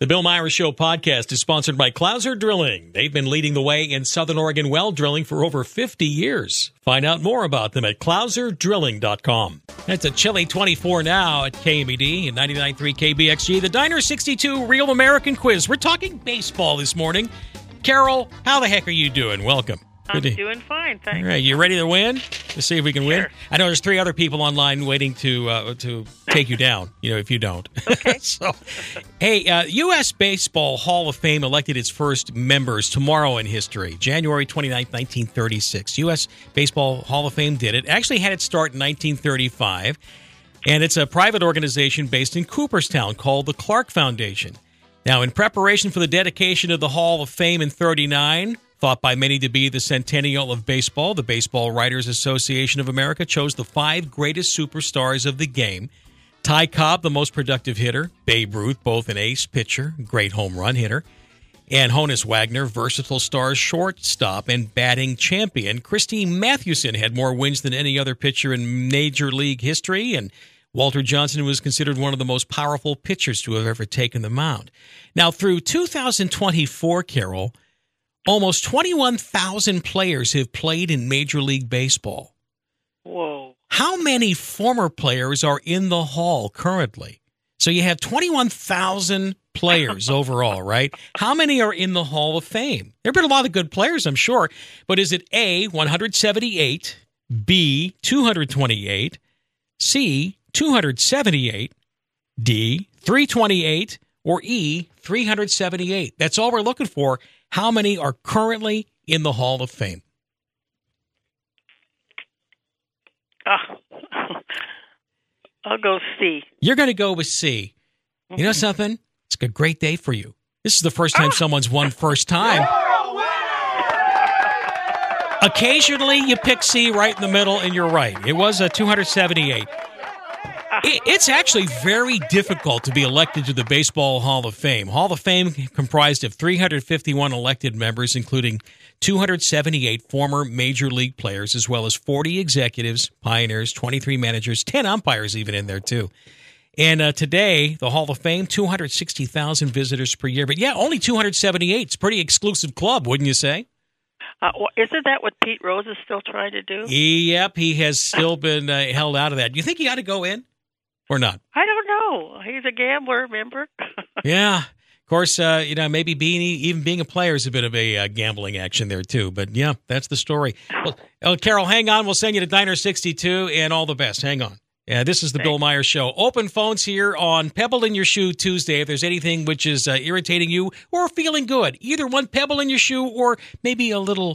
The Bill Myers Show podcast is sponsored by Clouser Drilling. They've been leading the way in Southern Oregon well drilling for over 50 years. Find out more about them at clouserdrilling.com. It's a chilly 24 now at KMED and 99.3 KBXG. The Diner 62 Real American Quiz. We're talking baseball this morning. Carol, how the heck are you doing? Welcome. I'm doing fine, thanks. All right, you ready to win? Let's see if we can win. I know there's 3 other people online waiting to take you down, if you don't. Okay. Hey, U.S. Baseball Hall of Fame elected its first members tomorrow in history, January 29th, 1936. U.S. Baseball Hall of Fame did it. Actually had its start in 1935, and it's a private organization based in Cooperstown called the Clark Foundation. Now, in preparation for the dedication of the Hall of Fame in 1939, thought by many to be the centennial of baseball, the Baseball Writers Association of America chose the 5 greatest superstars of the game. Ty Cobb, the most productive hitter. Babe Ruth, both an ace pitcher, great home run hitter. And Honus Wagner, versatile star shortstop and batting champion. Christine Mathewson had more wins than any other pitcher in Major League history, and Walter Johnson was considered one of the most powerful pitchers to have ever taken the mound. Now, through 2024, Carol, almost 21,000 players have played in Major League Baseball. Whoa. How many former players are in the Hall currently? So you have 21,000 players overall, right? How many are in the Hall of Fame? There have been a lot of good players, I'm sure. But is it A, 178, B, 228, C, 278, D, 328, or E, 378? That's all we're looking for. How many are currently in the Hall of Fame? I'll go C. You're going to go with C. You know something? It's a great day for you. This is the first time someone's won first time. Occasionally, you pick C right in the middle, and you're right. It was a 278. It's actually very difficult to be elected to the Baseball Hall of Fame. Hall of Fame comprised of 351 elected members, including 278 former Major League players, as well as 40 executives, pioneers, 23 managers, 10 umpires even in there, too. And today, the Hall of Fame, 260,000 visitors per year. But yeah, only 278. It's a pretty exclusive club, wouldn't you say? Isn't that what Pete Rose is still trying to do? Yep, he has still been held out of that. Do you think he ought to go in or not? I don't know. He's a gambler, remember? Yeah. Of course, maybe being a player is a bit of a gambling action there, too. But, yeah, that's the story. Well, Carol, hang on. We'll send you to Diner 62, and all the best. Hang on. Yeah, this is the Bill Myers Show. Open phones here on Pebble in Your Shoe Tuesday. If there's anything which is irritating you or feeling good, either one pebble in your shoe or maybe a little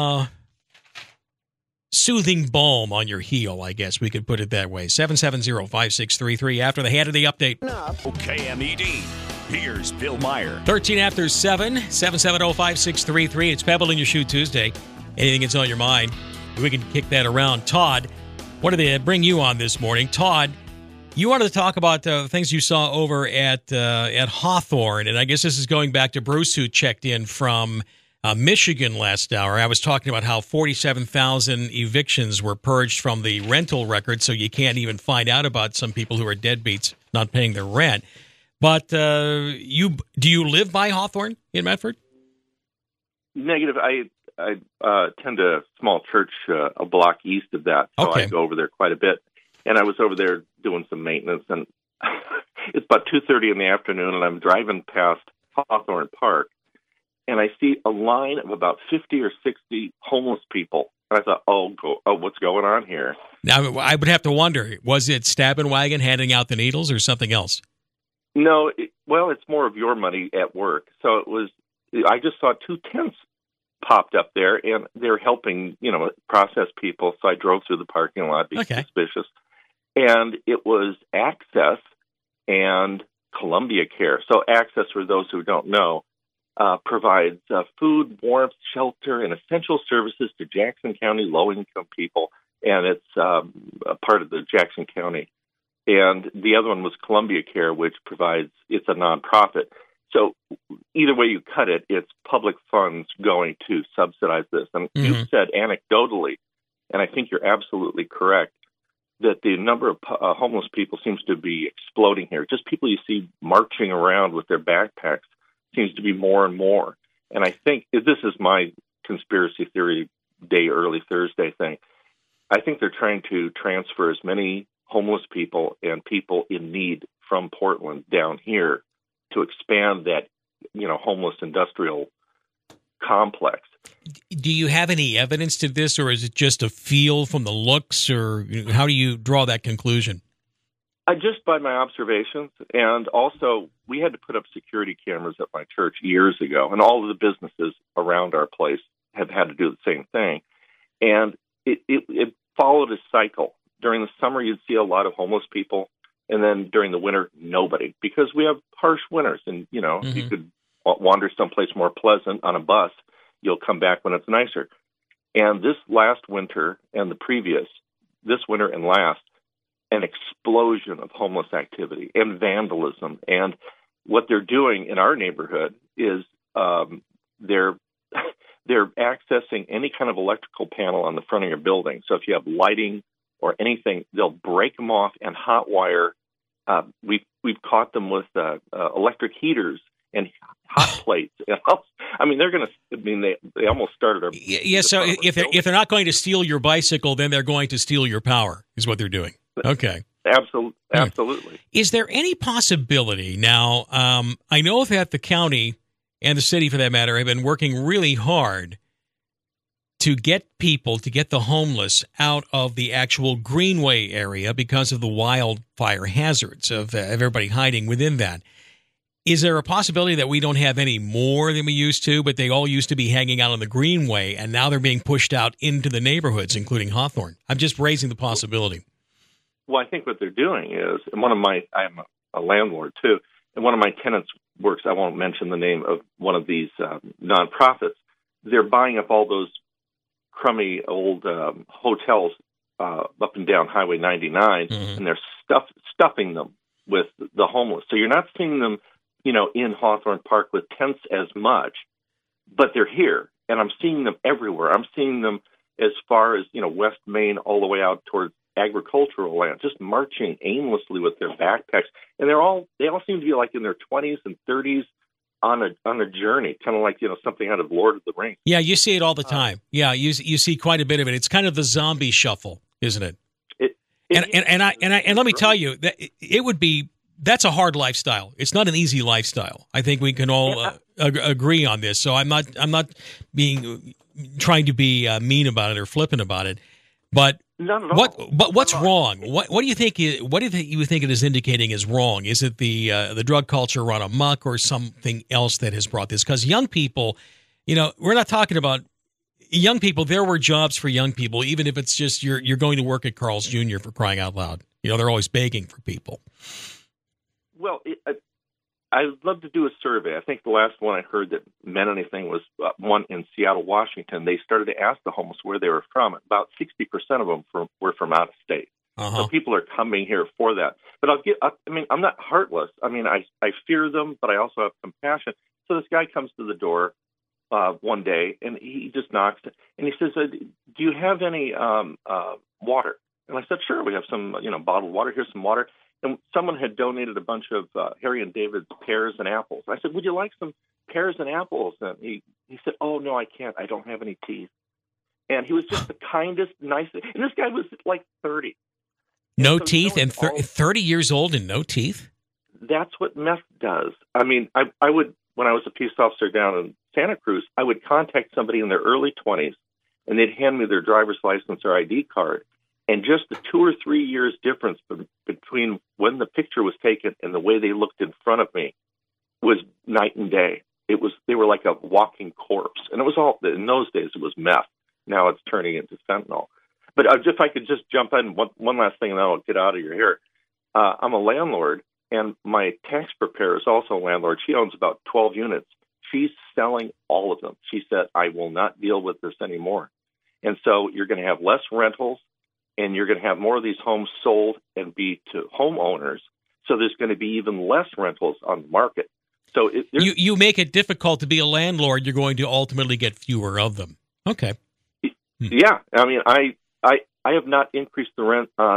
soothing balm on your heel, I guess we could put it that way. 770-5633 after the hand of the update. KMED. Here's Bill Meyer. 13 after 7, 770-5633. It's Pebble in Your Shoe Tuesday. Anything that's on your mind, we can kick that around. Todd, what did they bring you on this morning? Todd, you wanted to talk about things you saw over at Hawthorne, and I guess this is going back to Bruce, who checked in from Michigan last hour. I was talking about how 47,000 evictions were purged from the rental record, so you can't even find out about some people who are deadbeats not paying their rent. But do you live by Hawthorne in Medford? Negative. I attend a small church a block east of that, so okay. I go over there quite a bit. And I was over there doing some maintenance, and it's about 2:30 in the afternoon, and I'm driving past Hawthorne Park, and I see a line of about 50 or 60 homeless people. And I thought, what's going on here? Now, I would have to wonder, was it Stab and Wagon handing out the needles or something else? No, it's more of your money at work. So I just saw 2 tents popped up there, and they're helping, process people. So I drove through the parking lot, being suspicious. And it was Access and Columbia Care. So Access, for those who don't know, provides food, warmth, shelter, and essential services to Jackson County low-income people, and it's a part of the Jackson County. And the other one was Columbia Care, which it's a nonprofit. So either way you cut it, it's public funds going to subsidize this. And you said anecdotally, and I think you're absolutely correct, that the number of homeless people seems to be exploding here. Just people you see marching around with their backpacks seems to be more and more. And I think this is my conspiracy theory day, early Thursday thing. I think they're trying to transfer as many homeless people and people in need from Portland down here to expand that, homeless industrial complex. Do you have any evidence to this, or is it just a feel from the looks, or how do you draw that conclusion? Just by my observations, and also we had to put up security cameras at my church years ago, and all of the businesses around our place have had to do the same thing. And it followed a cycle. During the summer, you'd see a lot of homeless people, and then during the winter, nobody, because we have harsh winters. And, if you could wander someplace more pleasant on a bus, you'll come back when it's nicer. And this last winter and the previous, this winter and last, an explosion of homeless activity and vandalism. And what they're doing in our neighborhood is they're accessing any kind of electrical panel on the front of your building. So if you have lighting or anything, they'll break them off and hot wire. We've caught them with electric heaters and hot plates. I mean, they're going to. I mean, they almost started our. Yeah. So if they're not going to steal your bicycle, then they're going to steal your power. Is what they're doing. Okay. Absolutely. Is there any possibility now? I know that the county and the city, for that matter, have been working really hard to get the homeless out of the actual Greenway area because of the wildfire hazards of everybody hiding within that. Is there a possibility that we don't have any more than we used to, but they all used to be hanging out on the Greenway, and now they're being pushed out into the neighborhoods, including Hawthorne? I'm just raising the possibility. Well, I think what they're doing is, and I'm a landlord too, and one of my tenants works, I won't mention the name of one of these nonprofits, they're buying up all those crummy old hotels up and down Highway 99, and they're stuffing them with the homeless. So you're not seeing them, in Hawthorne Park with tents as much, but they're here, and I'm seeing them everywhere. I'm seeing them as far as, West Main all the way out towards agricultural land, just marching aimlessly with their backpacks. And they all seem to be like in their 20s and 30s on a journey, kind of like, something out of Lord of the Rings. Yeah, you see it all the time. Yeah, you see quite a bit of it. It's kind of the zombie shuffle, isn't it? And let me tell you that that's a hard lifestyle. It's not an easy lifestyle. I think we can all agree on this. So I'm not trying to be mean about it or flippant about it. But what's wrong? What do you think? What do you think it is indicating is wrong? Is it the drug culture run amok, or something else that has brought this? Because young people, we're not talking about young people. There were jobs for young people, even if it's just you're going to work at Carl's Jr. for crying out loud. They're always begging for people. Well, I'd love to do a survey. I think the last one I heard that meant anything was one in Seattle, Washington. They started to ask the homeless where they were from. About 60% of them were from out of state. So people are coming here for that. But I'm not heartless. I mean, I fear them, but I also have compassion. So this guy comes to the door one day, and he just knocks, and he says, "Do you have any water?" And I said, "Sure, we have some, bottled water. Here's some water." And someone had donated a bunch of Harry and David's pears and apples. I said, "Would you like some pears and apples?" And he said, "Oh, no, I can't. I don't have any teeth." And he was just the kindest, nicest. And this guy was like 30. No teeth, and 30 years old and no teeth? That's what meth does. I mean, I would, when I was a peace officer down in Santa Cruz, I would contact somebody in their early 20s, and they'd hand me their driver's license or ID card. And just the 2 or 3 years difference between when the picture was taken and the way they looked in front of me was night and day. They were like a walking corpse. And it was all, in those days, it was meth. Now it's turning into fentanyl. But if I could just jump in, one last thing, and then I'll get out of your hair. I'm a landlord, and my tax preparer is also a landlord. She owns about 12 units. She's selling all of them. She said, "I will not deal with this anymore." And so you're going to have less rentals, and you're going to have more of these homes sold and be to homeowners. So there's going to be even less rentals on the market. So you make it difficult to be a landlord. You're going to ultimately get fewer of them. Okay. Yeah. I mean, I have not increased the rent on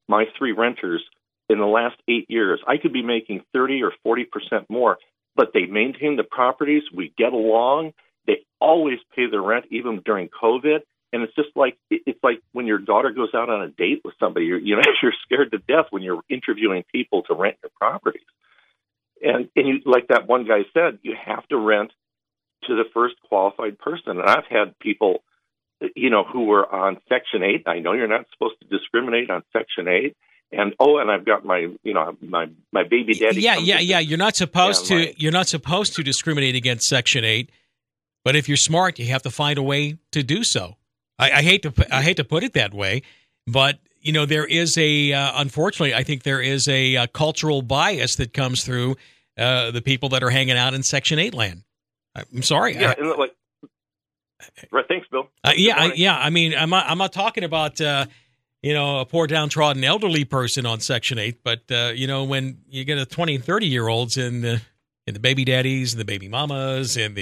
my 3 renters in the last 8 years, I could be making 30 or 40% more, but they maintain the properties. We get along. They always pay their rent, even during COVID. And it's just like, it's like when your daughter goes out on a date with somebody, you're scared to death when you're interviewing people to rent your properties. And you, like that one guy said, you have to rent to the first qualified person. And I've had people, who were on Section 8. I know you're not supposed to discriminate on Section 8. And I've got my baby daddy. Yeah. You're not supposed to. You're not supposed to discriminate against Section 8. But if you're smart, you have to find a way to do so. I hate to put it that way, but there is unfortunately, I think there is a cultural bias that comes through the people that are hanging out in Section 8 land. I'm sorry. Yeah, right. Thanks, Bill. I mean, I'm not talking about a poor downtrodden elderly person on Section 8, but when you get a 20 and 30-year-olds in the baby daddies and the baby mamas and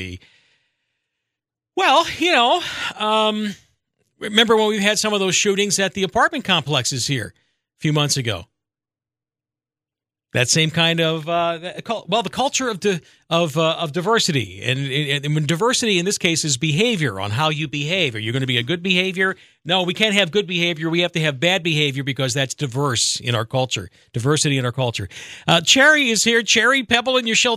remember when we had some of those shootings at the apartment complexes here a few months ago? That same kind of the culture of diversity, and when diversity in this case is behavior, on how you behave. Are you going to be a good behavior? No, we can't have good behavior. We have to have bad behavior because that's diverse in our culture. Diversity in our culture. Cherry is here. Cherry, pebble in your shoe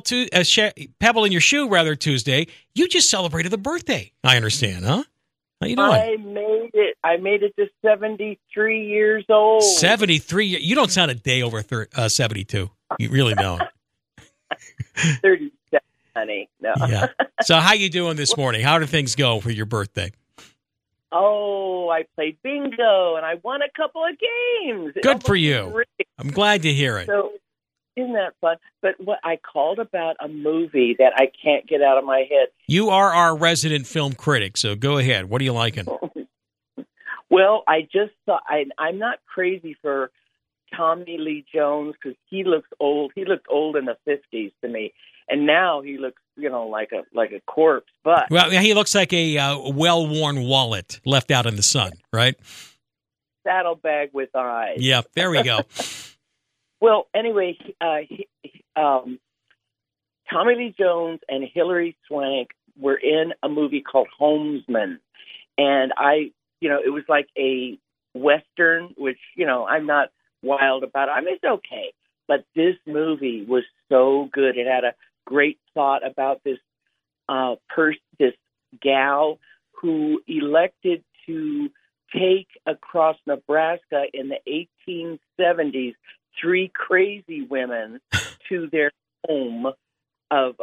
Tuesday. You just celebrated a birthday. I understand, huh? How you doing? I made it. I made it to 73 years old. 73? You don't sound a day over 72. You really don't. 37, honey. No. Yeah. So how you doing this morning? How did things go for your birthday? Oh, I played bingo, and I won a couple of games. Good for you. Great. I'm glad to hear it. So, isn't that fun? But what I called about a movie that I can't get out of my head. You are our resident film critic, so go ahead. What are you liking? Well, I just saw. I'm not crazy for Tommy Lee Jones because he looks old. He looked old in the 50s to me, and now he looks, like a corpse. But he looks like a well-worn wallet left out in the sun, right? Saddlebag with eyes. Yeah, there we go. Well, anyway, Tommy Lee Jones and Hilary Swank were in a movie called Homesman, and it was like a Western, which, I'm not wild about it. I mean, it's okay, but this movie was so good. It had a great thought about this this gal who elected to take across Nebraska in the 1870s 3 crazy women to their home of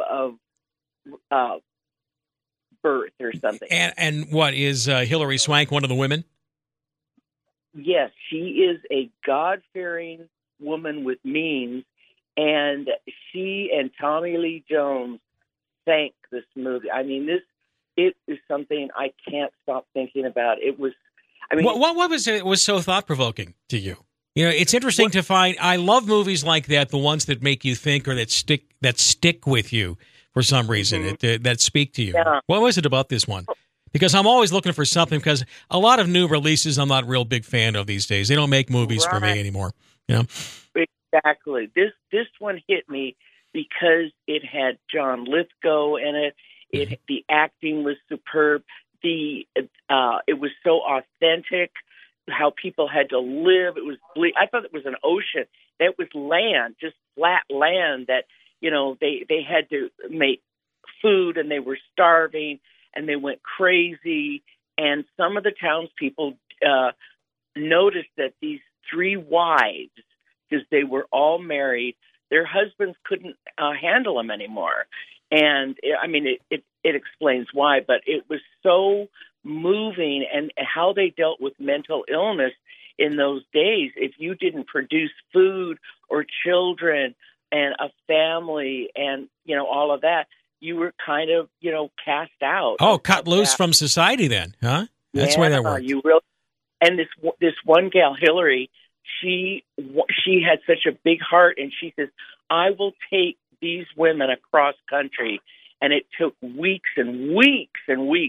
birth or something. And what is Hilary Swank one of the women? Yes, she is a God-fearing woman with means, and she and Tommy Lee Jones sank this movie. I mean, it is something I can't stop thinking about. It was, what was it was so thought-provoking to you? It's interesting to find. I love movies like that, the ones that make you think or that stick with you for some reason, mm-hmm. that speak to you. Yeah. What was it about this one? Because I'm always looking for something, because a lot of new releases I'm not a real big fan of these days. They don't make movies for me anymore. Exactly. This one hit me because it had John Lithgow in it. Mm-hmm. The acting was superb. It was so authentic. How people had to live. It was bleak. I thought it was an ocean. That was land, just flat land that, they had to make food and they were starving and they went crazy. And some of the townspeople noticed that these 3 wives, because they were all married, their husbands couldn't handle them anymore. And it explains why, but it was so moving, and how they dealt with mental illness in those days. If you didn't produce food or children and a family and, all of that, you were kind of, cast out. Oh, cut loose from society then, huh? That's why that worked. And this one gal, Hillary, she had such a big heart, and she says, I will take these women across country. And it took weeks and weeks and weeks.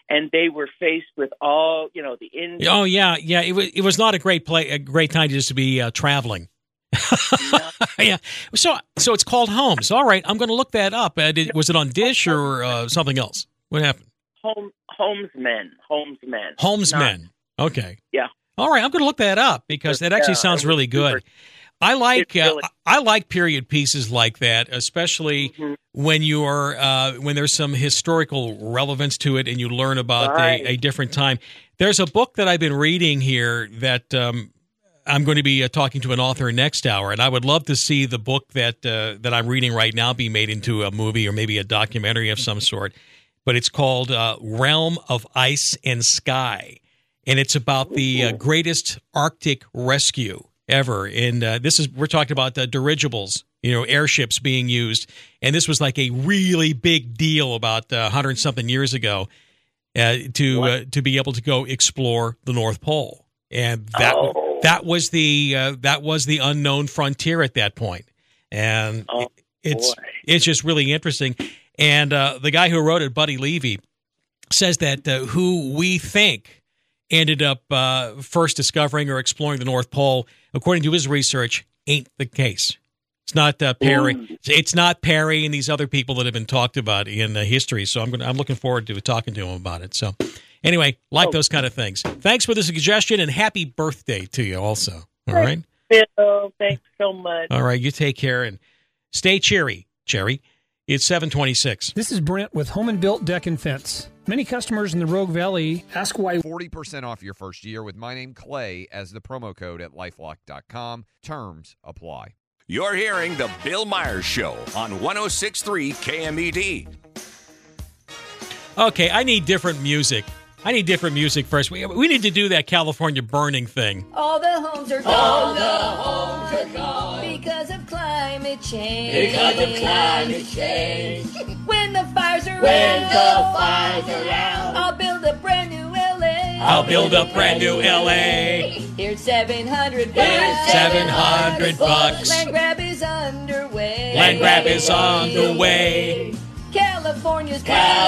and they were faced with all, the Indians. Oh yeah. It was not a great time just to be traveling. Yeah. So it's called Homes. All right, I'm going to look that up. Was it on Dish or something else? What happened? Homesmen. Okay. Yeah. All right, I'm going to look that up because that actually sounds really good. I like period pieces like that, especially when when there's some historical relevance to it and you learn about a different time. There's a book that I've been reading here that I'm going to be talking to an author next hour, and I would love to see the book that I'm reading right now be made into a movie or maybe a documentary of some sort. But it's called Realm of Ice and Sky, and it's about the greatest Arctic rescue ever. And we're talking about dirigibles, airships being used, and this was like a really big deal about 100-something years ago to be able to go explore the North Pole, and that was the unknown frontier at that point, and it's just really interesting. And the guy who wrote it, Buddy Levy, says that who we think ended up first discovering or exploring the North Pole, according to his research, ain't the case. It's not Perry. Ooh. It's not Perry and these other people that have been talked about in history. So I'm looking forward to talking to him about it. So anyway, those kind of things. Thanks for the suggestion and happy birthday to you also. All right, Bill. Thanks so much. All right, you take care and stay cheery, Cherry. It's 7:26. This is Brent with Home and Built Deck and Fence. Many customers in the Rogue Valley ask why 40% off your first year with my name Clay as the promo code at LifeLock.com. Terms apply. You're hearing the Bill Myers Show on 106.3 KMED. Okay, I need different music. First. We need to do that California burning thing. All the homes are gone. Because of climate change. When the fires are out. I'll build a brand new LA. Here's $700. $700. Land grab is underway. California's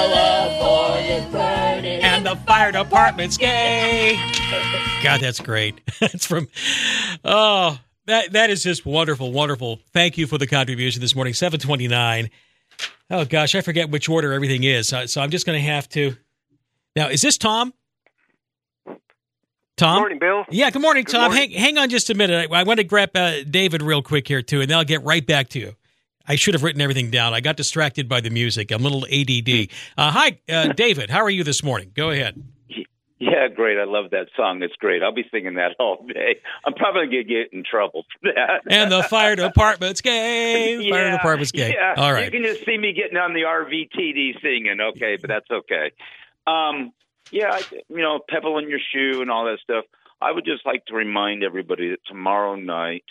burning. And the fire department's gay. God, that's great. It's from, that is just wonderful, wonderful. Thank you for the contribution this morning. 7:29. Oh, gosh, I forget which order everything is. So I'm just going to have to. Now, is this Tom? Tom? Good morning, Bill. Yeah, good morning, Tom. Morning. Hang on just a minute. I want to grab David real quick here, too, and then I'll get right back to you. I should have written everything down. I got distracted by the music. I'm a little ADD. Hi, David. How are you this morning? Go ahead. Yeah, great. I love that song. It's great. I'll be singing that all day. I'm probably going to get in trouble for that. And the fire department's gay. Fire department's gay. Yeah. All right. You can just see me getting on the RVTD singing, okay, but that's okay. Pebble in your shoe and all that stuff. I would just like to remind everybody that tomorrow night,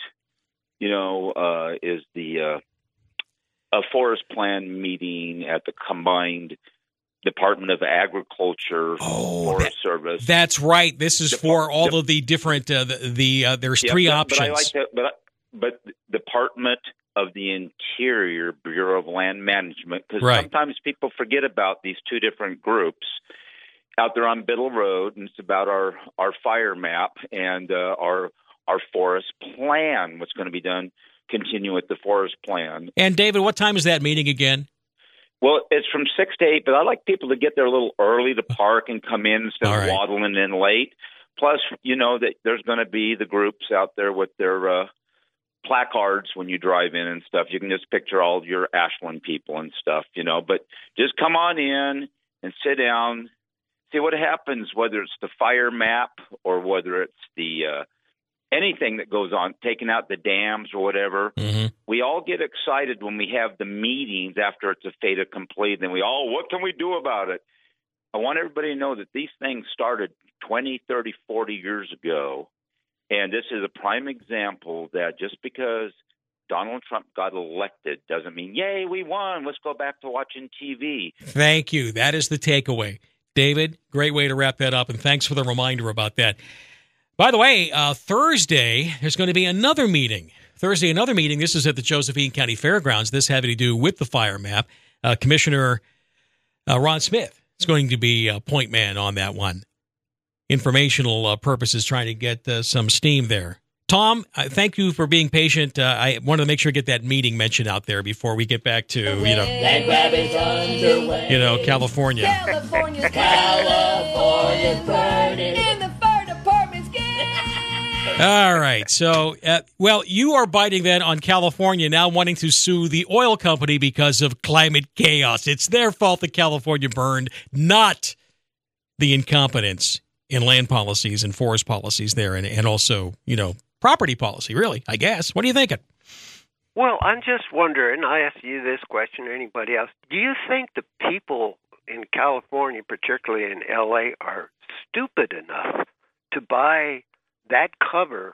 is the a forest plan meeting at the combined Department of Agriculture Forest Service. That's right. This is for all of the different. There's three options. But I like that. But Department of the Interior, Bureau of Land Management, because sometimes people forget about these two different groups out there on Biddle Road, and it's about our fire map and our forest plan. What's going to be done? Continue with the forest plan. And David, what time is that meeting again? Well, it's from 6 to 8, but I like people to get there a little early to park and come in instead of waddling in late. Plus, that there's going to be the groups out there with their placards when you drive in and stuff. You can just picture all your Ashland people and stuff, But just come on in and sit down, see what happens, whether it's the fire map or whether it's the anything that goes on, taking out the dams or whatever. Mm-hmm. We all get excited when we have the meetings after it's a fait accompli. Then what can we do about it? I want everybody to know that these things started 20, 30, 40 years ago. And this is a prime example that just because Donald Trump got elected doesn't mean, yay, we won. Let's go back to watching TV. Thank you. That is the takeaway. David, great way to wrap that up. And thanks for the reminder about that. By the way, Thursday, there's going to be another meeting. This is at the Josephine County Fairgrounds. This having to do with the fire map. Commissioner Ron Smith is going to be point man on that one. Informational purposes, trying to get some steam there. Tom, thank you for being patient. I wanted to make sure to get that meeting mentioned out there before we get back to, California. California's burning, and the fire department's getting. All right. So, you are biting then on California now wanting to sue the oil company because of climate chaos. It's their fault that California burned, not the incompetence in land policies and forest policies there, and also, property policy, really, I guess. What are you thinking? Well, I'm just wondering, I ask you this question or anybody else, do you think the people in California, particularly in L.A., are stupid enough to buy that cover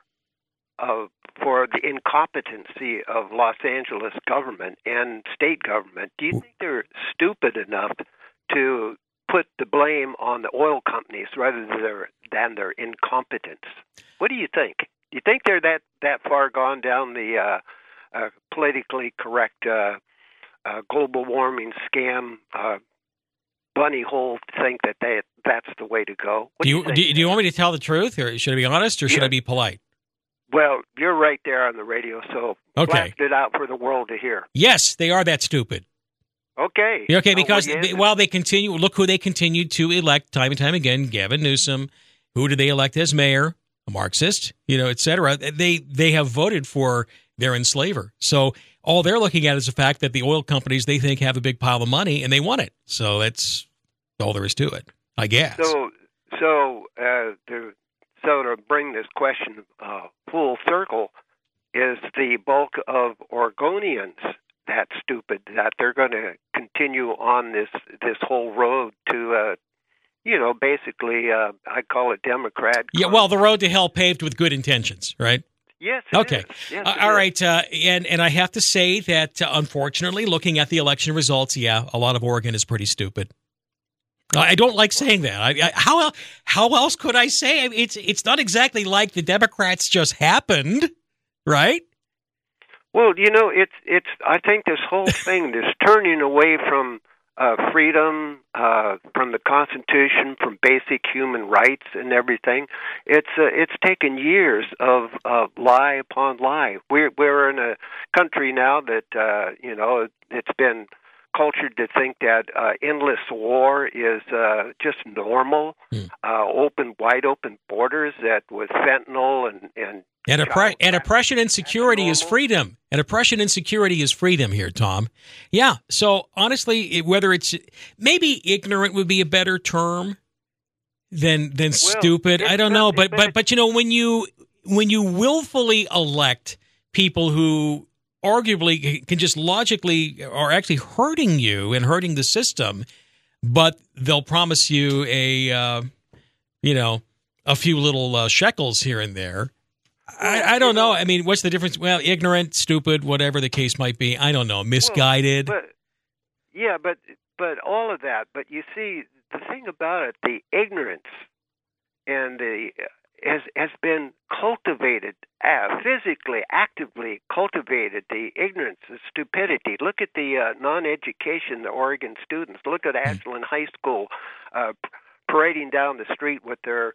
for the incompetency of Los Angeles government and state government? Do you think they're stupid enough to put the blame on the oil companies rather than their incompetence? What do you think? Do you think they're that far gone down the politically correct global warming scam bunny hole to think that that's the way to go? Do you want me to tell the truth, or should I be honest, or should I be polite? Well, you're right there on the radio, so blast it out for the world to hear. Yes, they are that stupid. Okay. Okay, because they continue. Look who they continued to elect time and time again. Gavin Newsom. Who did they elect as mayor? A Marxist, et cetera. They have voted for their enslaver. So all they're looking at is the fact that the oil companies they think have a big pile of money and they want it. So that's all there is to it, I guess. So to bring this question full circle, is the bulk of Oregonians that stupid that they're going to continue on this whole road to basically, I call it Democrat. Yeah, well, the road to hell paved with good intentions, right? Yes. Okay. Yes, all right. And I have to say that, unfortunately, looking at the election results, a lot of Oregon is pretty stupid. I don't like saying that. How else could I say? It's not exactly like the Democrats just happened, right? Well, it's. I think this whole thing, this turning away from freedom, from the Constitution, from basic human rights and everything. It's taken years of lie upon lie. We're in a country now that it's been cultured to think that endless war is just normal. Wide open borders that with fentanyl and oppression and security is freedom. And oppression and security is freedom here, Tom. Yeah. So honestly, whether it's maybe ignorant would be a better term than stupid. I don't know, but when you willfully elect people who arguably can just logically are actually hurting you and hurting the system, but they'll promise you a few little shekels here and there. I don't know. I mean, what's the difference? Well, ignorant, stupid, whatever the case might be. I don't know. Misguided. But all of that. But you see, the thing about it, the ignorance and has been cultivated, physically, actively cultivated. The ignorance, the stupidity. Look at the non-education, the Oregon students. Look at Ashland High School parading down the street with their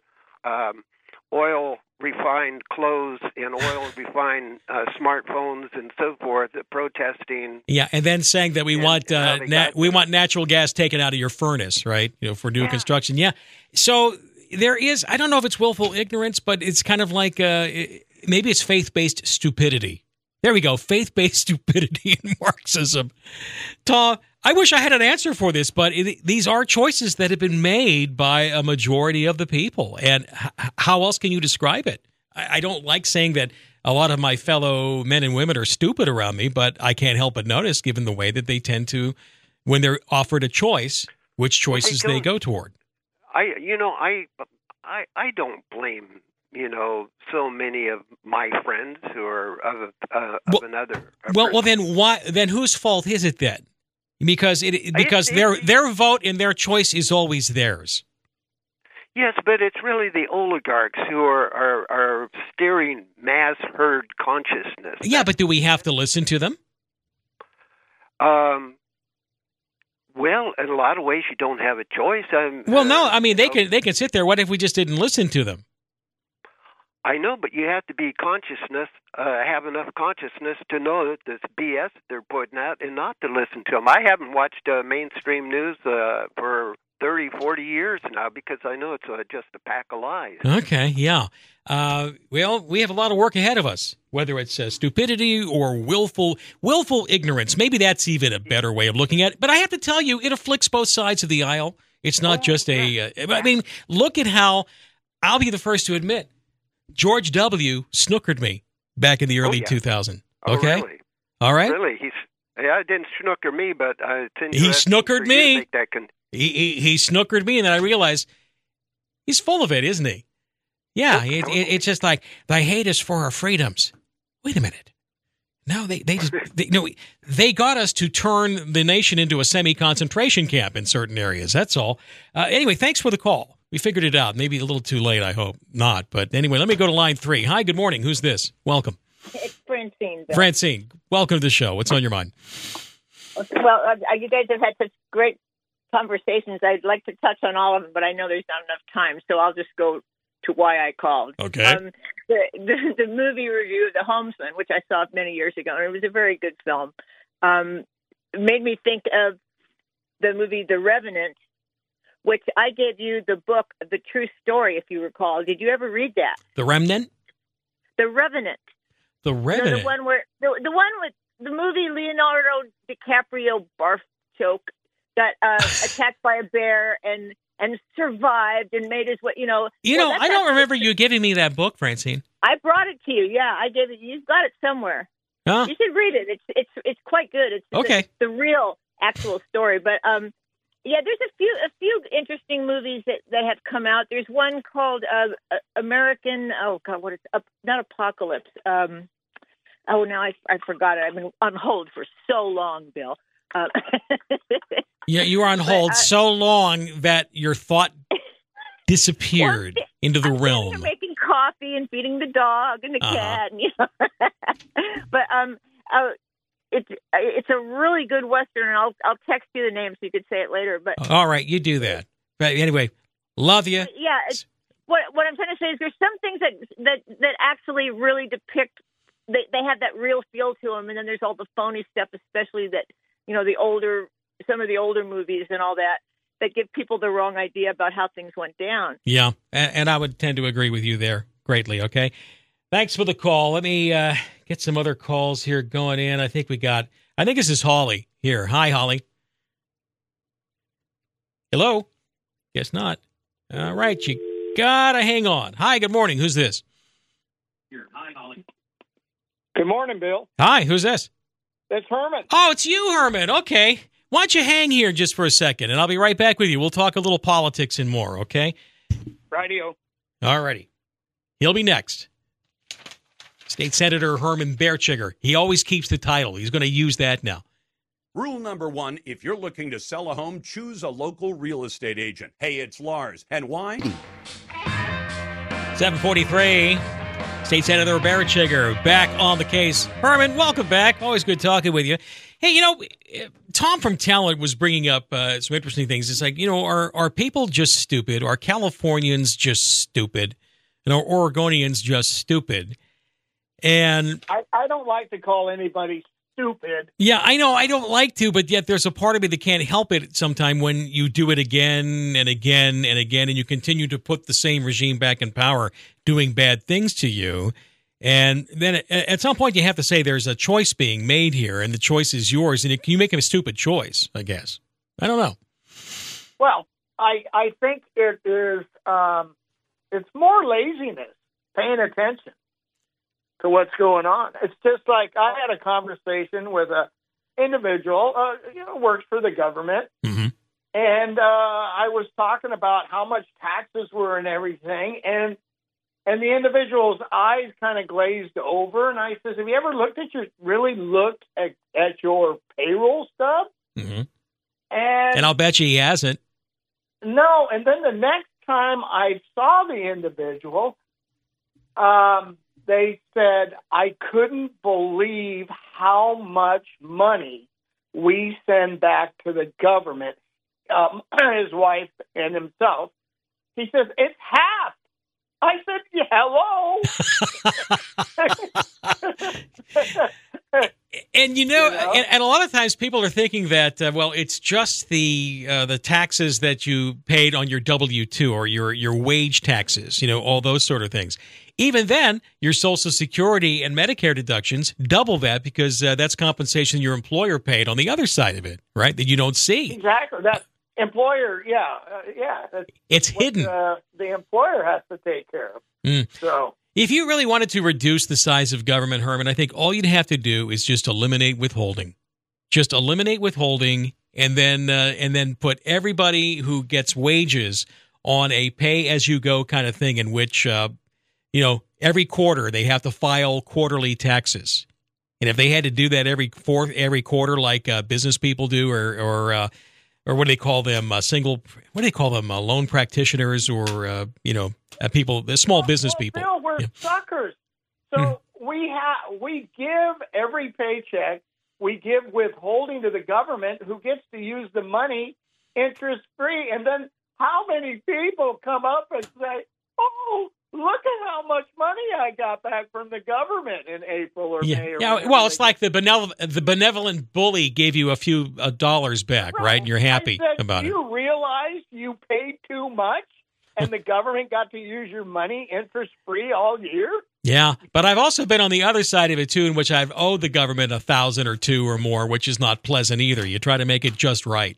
oil-refined clothes and oil-refined smartphones and so forth, protesting. Yeah, and then saying that we want natural gas taken out of your furnace, right? For new construction. Yeah. So there is, I don't know if it's willful ignorance, but it's kind of like maybe it's faith-based stupidity. There we go, faith-based stupidity and Marxism. Tom, I wish I had an answer for this, but these are choices that have been made by a majority of the people. And how else can you describe it? I don't like saying that a lot of my fellow men and women are stupid around me, but I can't help but notice, given the way that they tend to, when they're offered a choice, which choices they go toward. I don't blame so many of my friends who are of another. Well, then why? Then whose fault is it then? Because their vote and their choice is always theirs. Yes, but it's really the oligarchs who are steering mass herd consciousness. Yeah, but do we have to listen to them? Well, in a lot of ways, you don't have a choice. Well, no, I mean, they can sit there. What if we just didn't listen to them? I know, but you have to be have enough consciousness to know that this BS that they're putting out and not to listen to them. I haven't watched mainstream news for 30, 40 years now because I know it's just a pack of lies. Okay, yeah. Well, we have a lot of work ahead of us, whether it's stupidity or willful ignorance. Maybe that's even a better way of looking at it. But I have to tell you, it afflicts both sides of the aisle. It's not just I mean, look at how, I'll be the first to admit, George W. snookered me back in the early 2000s. Okay? Oh, really? All right? Really? It didn't snooker me, but he snookered me. He snookered me, and then I realized he's full of it, isn't he? Yeah, it's just like, they hate us for our freedoms. Wait a minute. No, they got us to turn the nation into a semi-concentration camp in certain areas. That's all. Anyway, thanks for the call. We figured it out. Maybe a little too late, I hope not. But anyway, let me go to line 3. Hi, good morning. Who's this? Welcome. It's Francine. Bill. Francine, welcome to the show. What's on your mind? Well, you guys have had such great conversations. I'd like to touch on all of them, but I know there's not enough time, so I'll just go to why I called. Okay. The movie review of The Homesman, which I saw many years ago, and it was a very good film, made me think of the movie The Revenant, which I gave you the book, The True Story, if you recall. Did you ever read that? The Remnant? The Revenant. The Revenant. No, the one where the one with the movie Leonardo DiCaprio Barfchoke got attacked by a bear and survived and made his way. I don't remember you giving me that book, Francine. I brought it to you. Yeah, I gave it. You've got it somewhere. Huh? You should read it. It's quite good. It's okay. The real actual story, but yeah, there's a few interesting movies that have come out. There's one called American. Oh God, what is not Apocalypse? Now I forgot it. I've been on hold for so long, Bill. Yeah, you were on hold so long that your thought disappeared into the realm. Making coffee and feeding the dog and the cat, but it's a really good Western, and I'll text you the name so you could say it later. But all right, you do that. But anyway, love you. Yeah, what I'm trying to say is there's some things that actually really depict. They have that real feel to them, and then there's all the phony stuff, especially that some of the older movies and all that give people the wrong idea about how things went down. Yeah, and I would tend to agree with you there greatly. Okay, thanks for the call. Let me get some other calls here going in. I think this is Holly here. Hi, Holly. Hello? Guess not. All right, you gotta hang on. Hi, good morning. Who's this? Here. Hi, Holly. Good morning, Bill. Hi, who's this? It's Herman. Oh, it's you, Herman. Okay. Why don't you hang here just for a second, and I'll be right back with you. We'll talk a little politics and more, okay? Rightio. All righty. He'll be next. State Senator Herman Bertschiger. He always keeps the title. He's going to use that now. Rule number 1, if you're looking to sell a home, choose a local real estate agent. Hey, it's Lars. And why? 743. State Senator Bertschiger back on the case. Herman, welcome back. Always good talking with you. Hey, Tom from Talent was bringing up some interesting things. It's like, are people just stupid? Are Californians just stupid? And are Oregonians just stupid? And I don't like to call anybody stupid. Yeah, I know. I don't like to, but yet there's a part of me that can't help it sometime when you do it again and again and again, and you continue to put the same regime back in power doing bad things to you. And then at some point you have to say there's a choice being made here, and the choice is yours, and you make a stupid choice, I guess. I don't know. Well, I think it is it's more laziness, paying attention to what's going on. It's just like I had a conversation with an individual, works for the government, mm-hmm. and I was talking about how much taxes were and everything, and the individual's eyes kind of glazed over, and I says, "Have you ever looked at your payroll stuff?" Mm-hmm. And I'll bet you he hasn't. No, and then the next time I saw the individual, they said, I couldn't believe how much money we send back to the government, his wife and himself. He says, it's half. I said, hello. And and a lot of times people are thinking that it's just the taxes that you paid on your W-2 or your wage taxes, all those sort of things. Even then, your Social Security and Medicare deductions double that because that's compensation your employer paid on the other side of it, right? That you don't see. Exactly. That employer, it's hidden. The employer has to take care of. So, if you really wanted to reduce the size of government, Herman, I think all you'd have to do is just eliminate withholding. Just eliminate withholding, and then put everybody who gets wages on a pay-as-you-go kind of thing, in which every quarter they have to file quarterly taxes. And if they had to do that every quarter, like business people do, or what do they call them? Loan practitioners, or people, small business people. Bill, we're suckers. So we give every paycheck, we give withholding to the government, who gets to use the money interest free. And then how many people come up and say, "Oh, look at how much money I got back from the government in April or May." Well, it's like the benevolent bully gave you a few dollars back, right? And you're happy about it. You realize you paid too much, and the government got to use your money interest-free all year? Yeah, but I've also been on the other side of it, too, in which I've owed the government $1,000 or $2,000 or more, which is not pleasant either. You try to make it just right.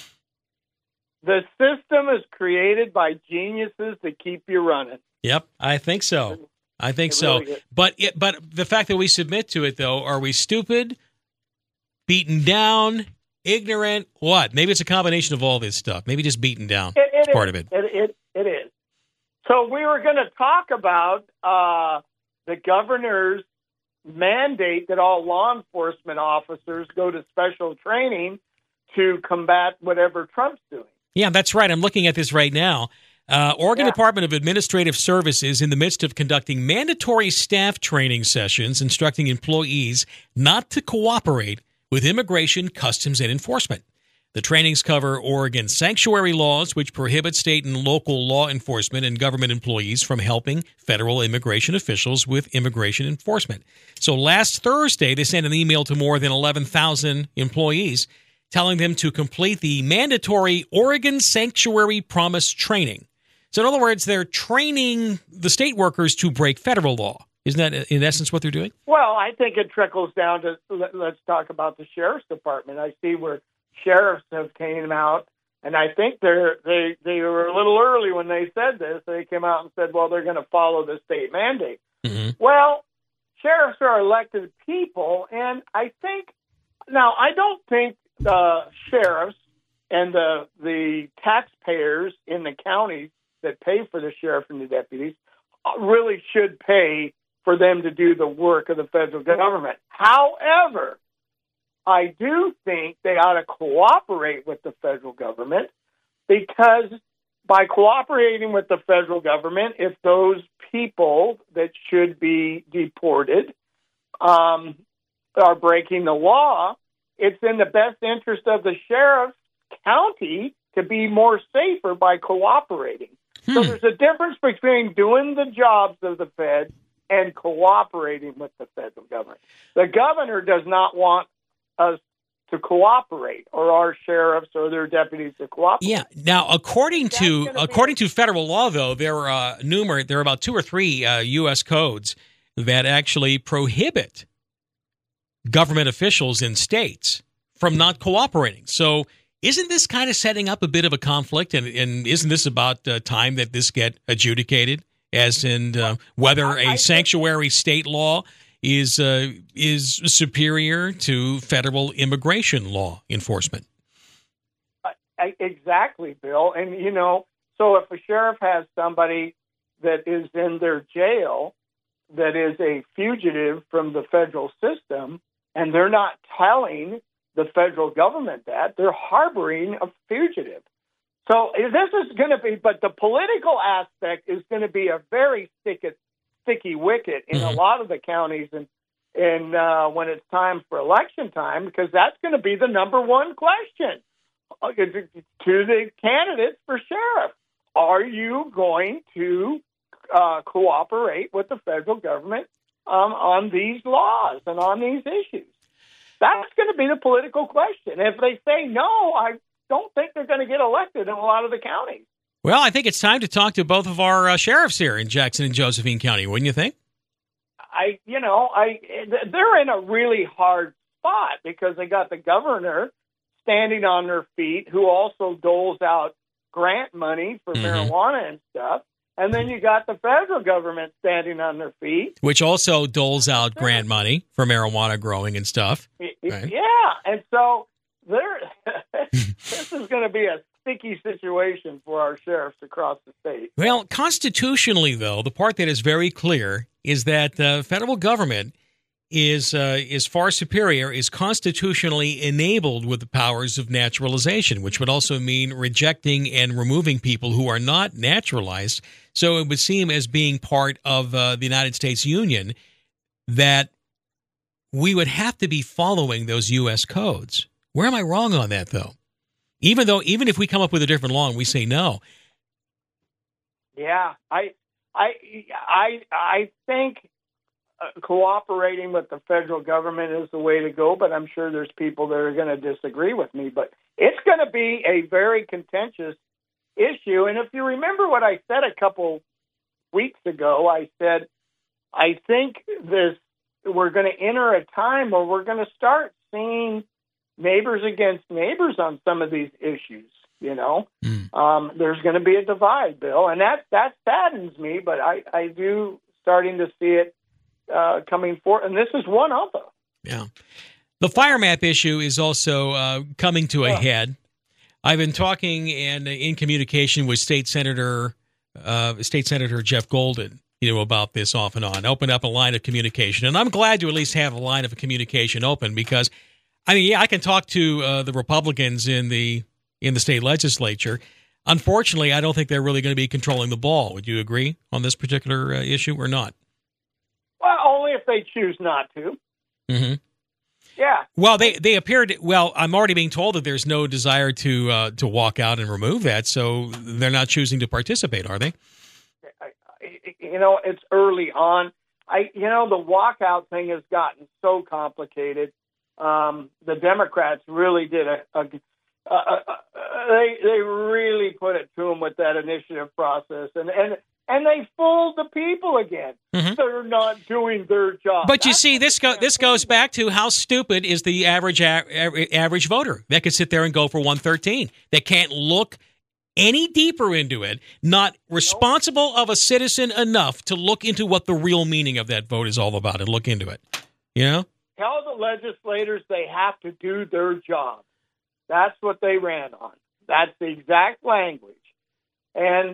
The system is created by geniuses to keep you running. Yep, I think so. Really is. But the fact that we submit to it, though, are we stupid, beaten down, ignorant, what? Maybe it's a combination of all this stuff. Maybe just beaten down. It's part of it. It is. So we were going to talk about the governor's mandate that all law enforcement officers go to special training to combat whatever Trump's doing. Yeah, that's right. I'm looking at this right now. Oregon Department of Administrative Services in the midst of conducting mandatory staff training sessions instructing employees not to cooperate with immigration, customs, and enforcement. The trainings cover Oregon sanctuary laws, which prohibit state and local law enforcement and government employees from helping federal immigration officials with immigration enforcement. So last Thursday, they sent an email to more than 11,000 employees telling them to complete the mandatory Oregon Sanctuary Promise training. So in other words, they're training the state workers to break federal law. Isn't that, in essence, what they're doing? Well, I think it trickles down to, let's talk about the sheriff's department. I see where sheriffs have came out, and I think they were a little early when they said this. They came out and said, well, they're going to follow the state mandate. Mm-hmm. Well, sheriffs are elected people, and I don't think the sheriffs and the taxpayers in the counties that pay for the sheriff and the deputies really should pay for them to do the work of the federal government. However, I do think they ought to cooperate with the federal government, because by cooperating with the federal government, if those people that should be deported are breaking the law, it's in the best interest of the sheriff's county to be more safer by cooperating. So there's a difference between doing the jobs of the Fed and cooperating with the federal government. The governor does not want us to cooperate, or our sheriffs or their deputies to cooperate. Yeah. Now, according to federal law, though, there are about 2 or 3 U.S. codes that actually prohibit government officials in states from not cooperating. So isn't this kind of setting up a bit of a conflict? And isn't this about time that this get adjudicated, as in whether a sanctuary state law is superior to federal immigration law enforcement? Exactly, Bill. And, so if a sheriff has somebody that is in their jail that is a fugitive from the federal system, and they're not telling the federal government that, they're harboring a fugitive. So this is going to be, but the political aspect is going to be a very sticky wicket in a lot of the counties when it's time for election time, because that's going to be the number one question to the candidates for sheriff. Are you going to cooperate with the federal government on these laws and on these issues? That's going to be the political question. If they say no, I don't think they're going to get elected in a lot of the counties. Well, I think it's time to talk to both of our sheriffs here in Jackson and Josephine County, wouldn't you think? They're in a really hard spot because they got the governor standing on their feet, who also doles out grant money for marijuana and stuff. And then you got the federal government standing on their feet, which also doles out grant money for marijuana growing and stuff. Right? Yeah. And so this is going to be a sticky situation for our sheriffs across the state. Well, constitutionally, though, the part that is very clear is that the federal government is far superior, is constitutionally enabled with the powers of naturalization, which would also mean rejecting and removing people who are not naturalized. So it would seem, as being part of the United States Union, that we would have to be following those U.S. codes. Where am I wrong on that, though? Even if we come up with a different law and we say no. Yeah, I think cooperating with the federal government is the way to go, but I'm sure there's people that are going to disagree with me. But it's going to be a very contentious issue. And if you remember what I said a couple weeks ago, I said, I think we're going to enter a time where we're going to start seeing neighbors against neighbors on some of these issues. There's going to be a divide, Bill, and that saddens me, but I do starting to see it coming forward, and this is one of them. Yeah. The fire map issue is also coming to a head. I've been talking and in communication with State Senator Jeff Golden, about this off and on. Opened up a line of communication, and I'm glad to at least have a line of communication open because, I can talk to the Republicans in the state legislature. Unfortunately, I don't think they're really going to be controlling the ball. Would you agree on this particular issue or not? Well, only if they choose not to. Mm-hmm. Yeah. Well, they appeared. Well, I'm already being told that there's no desire to walk out and remove that, so they're not choosing to participate, are they? It's early on. The walkout thing has gotten so complicated. The Democrats really did they really put it to them with that initiative process, and they fooled the people again. Mm-hmm. They're not doing their job. But you see, this goes back to how stupid is the average voter that could sit there and go for 113. They can't look any deeper into it, not responsible of a citizen enough to look into what the real meaning of that vote is all about and look into it. Tell the legislators they have to do their job. That's what they ran on. That's the exact language. And,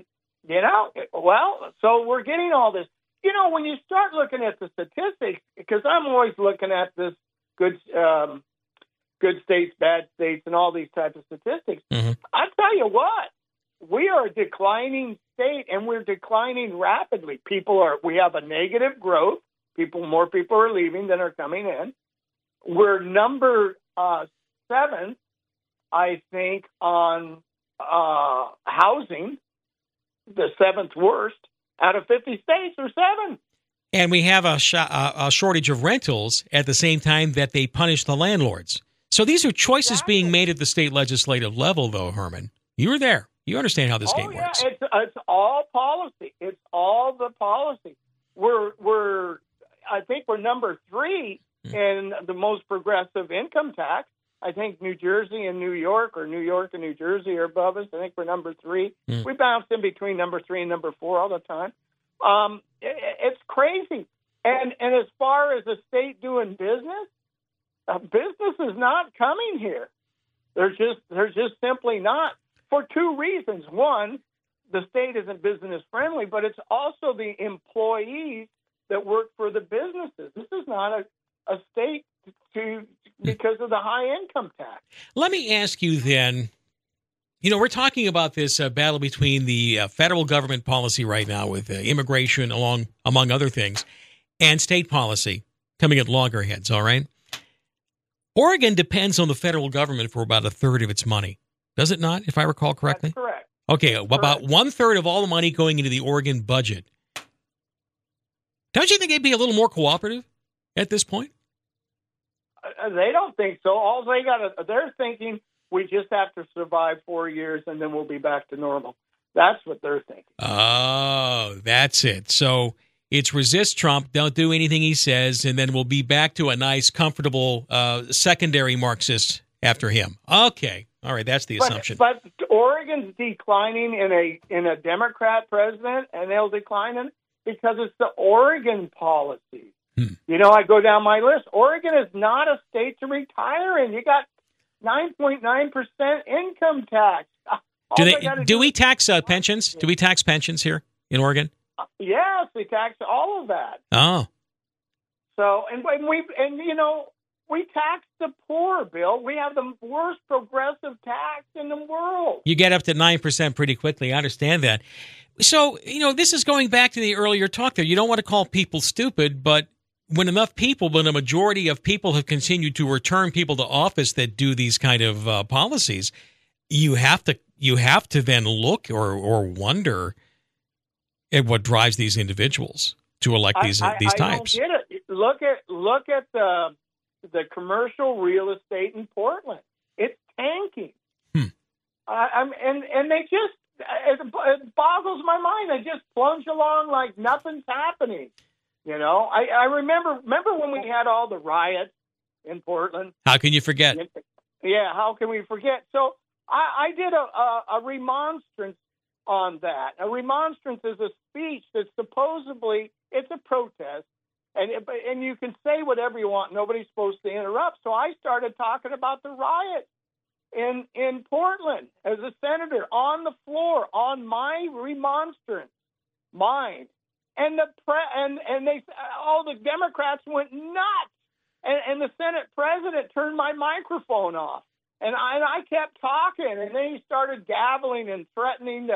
so we're getting all this. When you start looking at the statistics, because I'm always looking at this good states, bad states, and all these types of statistics, mm-hmm. I tell you what, we are a declining state, and we're declining rapidly. We have a negative growth. More people are leaving than are coming in. We're number 7, I think, on housing, the 7th worst out of 50 states, or 7. And we have a shortage of rentals at the same time that they punish the landlords. So these are choices being made at the state legislative level, though, Herman. You were there. You understand how this game works. It's all policy. It's all the policy. I think we're number 3 in the most progressive income tax. I think New Jersey and New York, or New York and New Jersey, are above us. I think we're number 3. We bounce in between number 3 and number 4 all the time. It's crazy. And as far as the state doing business, business is not coming here. They're just simply not, for 2 reasons. One, the state isn't business friendly, but it's also the employees that work for the businesses. This is not a state because of the high income tax. Let me ask you then, we're talking about this battle between the federal government policy right now with immigration among other things and state policy. coming at loggerheads, all right? Oregon depends on the federal government for about a third of its money. Does it not, if I recall correctly? That's correct. Okay, about one third of all the money going into the Oregon budget. Don't you think they'd be a little more cooperative at this point? They don't think so. All they're thinking, we just have to survive 4 years and then we'll be back to normal. That's what they're thinking. Oh, that's it. So it's resist Trump, don't do anything he says, and then we'll be back to a nice, comfortable secondary Marxist after him. Okay. All right, that's the assumption. But Oregon's declining in a Democrat president, and they'll decline in because it's the Oregon policy. You know, I go down my list. Oregon is not a state to retire in. You got 9.9% income tax. Do we tax pensions? Do we tax pensions here in Oregon? Yes, we tax all of that. Oh. So, we tax the poor, Bill. We have the worst progressive tax in the world. You get up to 9% pretty quickly. I understand that. So, this is going back to the earlier talk there. You don't want to call people stupid, but when a majority of people have continued to return people to office that do these kind of policies, you have to then look or wonder at what drives these individuals to elect these types. I don't get it. Look at the commercial real estate in Portland. It's tanking. And they just it boggles my mind. They just plunge along like nothing's happening. I remember when we had all the riots in Portland. How can you forget? Yeah, how can we forget? So I did a remonstrance on that. A remonstrance is a speech that supposedly it's a protest, and you can say whatever you want. Nobody's supposed to interrupt. So I started talking about the riot in Portland as a senator on the floor on my remonstrance, mine. And all the Democrats went nuts, and the Senate president turned my microphone off, and I kept talking, and then he started gabbling and threatening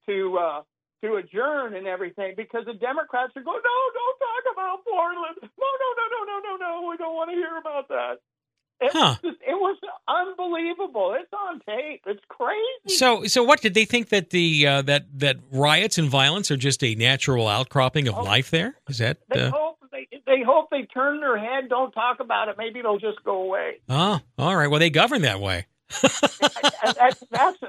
to adjourn and everything because the Democrats are going, no, don't talk about Portland, no, we don't want to hear about that. It was unbelievable. It's on tape. It's crazy. So what did they think that the that riots and violence are just a natural outcropping of life there? Is that they hope they turn their head, don't talk about it. Maybe it'll just go away. Oh, all right. Well, they govern that way. That's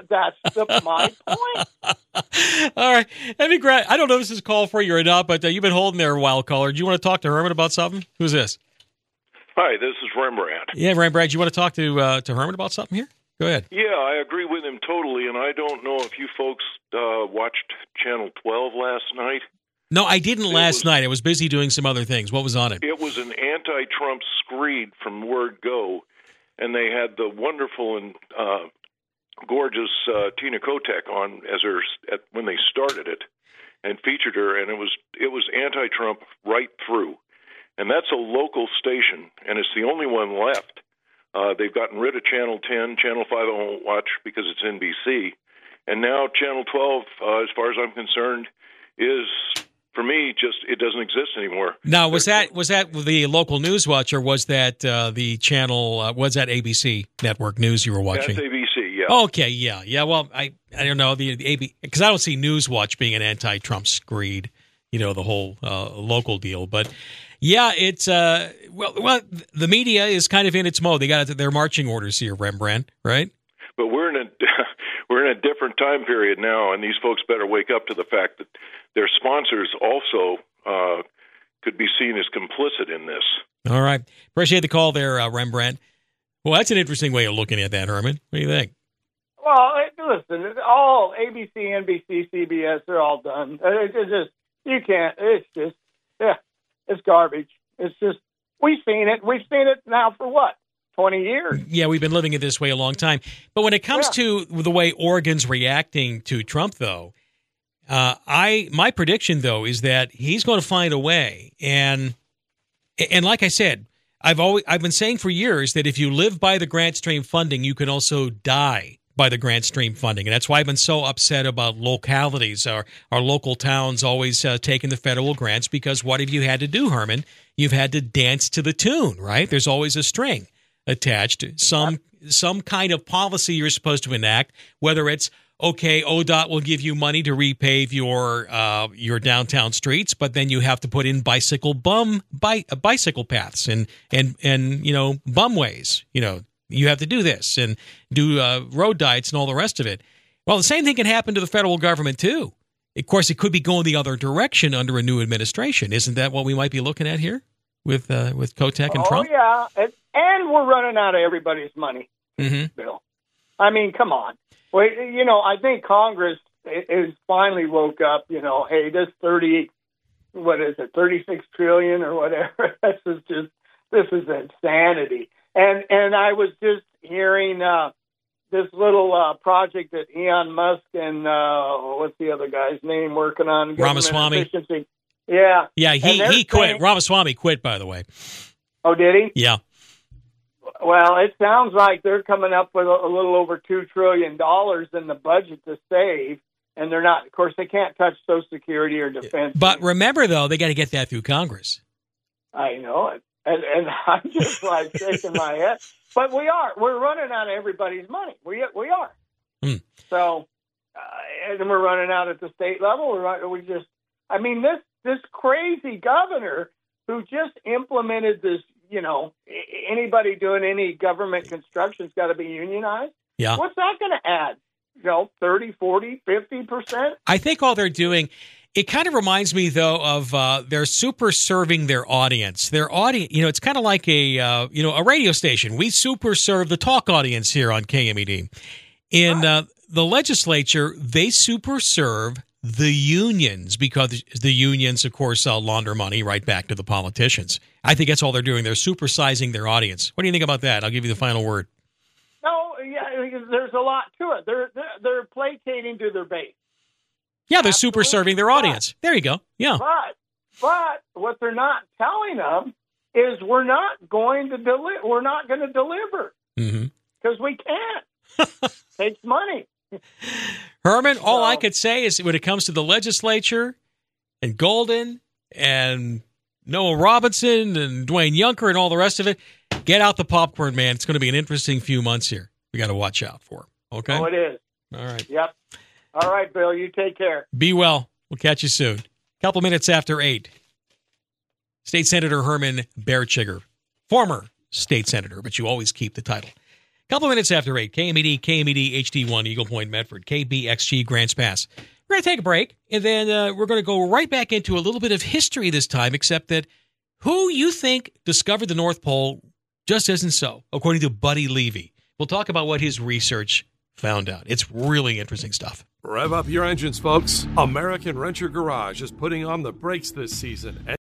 my point. All right. That'd be great. I don't know if this is a call for you or not, but you've been holding there a while, caller. Do you want to talk to Herman about something? Who's this? Hi, this is Rembrandt. Yeah, Rembrandt, you want to talk to Herman about something here? Go ahead. Yeah, I agree with him totally, and I don't know if you folks watched Channel 12 last night. No, I didn't last night. I was busy doing some other things. What was on it? It was an anti-Trump screed from Word Go, and they had the wonderful and gorgeous Tina Kotek on when they started it and featured her, and it was anti-Trump right through. And that's a local station, and it's the only one left. They've gotten rid of Channel 10, Channel 5 I won't watch because it's NBC. And now Channel 12, as far as I'm concerned, is, for me, it doesn't exist anymore. Now, was that the local news watch, or was that the channel, was that ABC Network News you were watching? That's ABC, yeah. Okay, yeah. Well, I don't know, because I don't see Newswatch being an anti-Trump screed, the whole local deal, but... Yeah, it's well, the media is kind of in its mode. They got their marching orders here, Rembrandt, right? But we're in a different time period now, and these folks better wake up to the fact that their sponsors also could be seen as complicit in this. All right, appreciate the call there, Rembrandt. Well, that's an interesting way of looking at that, Herman. What do you think? Well, listen, it's all ABC, NBC, CBS, they're all done. You can't. It's just It's garbage. It's just, we've seen it. We've seen it now for what, 20 years? Yeah, we've been living it this way a long time. But when it comes to the way Oregon's reacting to Trump, though, my prediction, though, is that he's going to find a way. And like I said, I've been saying for years that if you live by the grant stream funding, you can also die by the grant stream funding. And that's why I've been so upset about localities, our local towns always taking the federal grants, because what have you had to do, Herman? You've had to dance to the tune, right? There's always a string attached, some kind of policy you're supposed to enact, whether it's, okay, ODOT will give you money to repave your downtown streets, but then you have to put in bicycle paths and bumways. You have to do this and do road diets and all the rest of it. Well, the same thing can happen to the federal government too. Of course, it could be going the other direction under a new administration. Isn't that what we might be looking at here with Kotek and Trump? Oh yeah, and we're running out of everybody's money, Bill. I mean, come on. Well, I think Congress is finally woke up. Hey, this 36 trillion or whatever. This is insanity. And I was just hearing this little project that Elon Musk and what's the other guy's name working on? Ramaswamy. Efficiency. Yeah. Yeah, he quit. Ramaswamy quit, by the way. Oh, did he? Yeah. Well, it sounds like they're coming up with a little over $2 trillion in the budget to save, and they're not. Of course, they can't touch Social Security or defense. But remember, though, they got to get that through Congress. I know it, and I'm just like shaking my head. But we're running out of everybody's money. We are. So, and we're running out at the state level. This crazy governor who just implemented this. Anybody doing any government construction's got to be unionized. Yeah. What's that going to add? 30, 40, 50%? I think all they're doing, it kind of reminds me, though, of they're super serving their audience. Their audience, it's kind of like a radio station. We super serve the talk audience here on KMED. In the legislature, they super serve the unions, because the unions, of course, launder money right back to the politicians. I think that's all they're doing. They're supersizing their audience. What do you think about that? I'll give you the final word. No, yeah, there's a lot to it. They're placating to their base. Yeah, they're super serving their audience. There you go. Yeah. But what they're not telling them is we're not going to deliver. We're not going to deliver because we can't. Takes money. Herman, all I could say is when it comes to the legislature and Golden and Noah Robinson and Dwayne Yunker and all the rest of it, get out the popcorn, man. It's going to be an interesting few months here. We got to watch out for. Okay? Oh, it is. All right. Yep. All right, Bill. You take care. Be well. We'll catch you soon. Couple minutes after 8. State Senator Herman Bertschiger, former state senator, but you always keep the title. Couple minutes after 8, KMED HD1, Eagle Point, Medford, KBXG, Grants Pass. We're going to take a break, and then we're going to go right back into a little bit of history this time, except that who you think discovered the North Pole just isn't so, according to Buddy Levy. We'll talk about what his research found out. It's really interesting stuff. Rev up your engines, folks. American Renter Garage is putting on the brakes this season.